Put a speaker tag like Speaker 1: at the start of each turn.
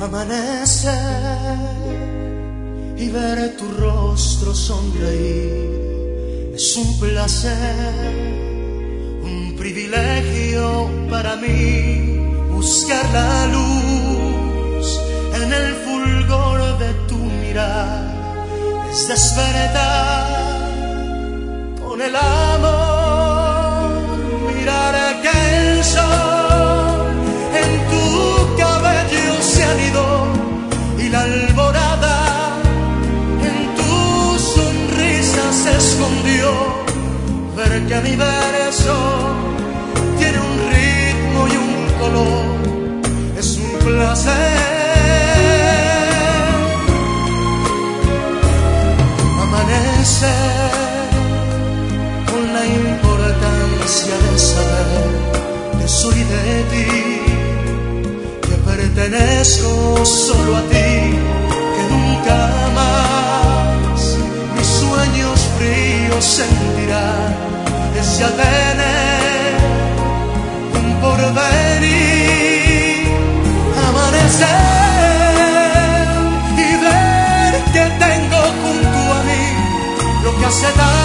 Speaker 1: Amanecer y ver tu rostro sonreír es un placer, un privilegio para mí. Buscar la luz en el fulgor de tu mirar es despertar con el amor, mirar que el sol en tu cabello se anidó y la alborada en tu sonrisa se escondió. Ver que mi verso tiene un ritmo y un color es un placer. Amanecer con la importancia de saber que soy de ti, que pertenezco solo a ti, que nunca más mis sueños fríos sentirán, es ya tener un porvenir. Amanecer y ver que tengo junto a mí lo que hace tanto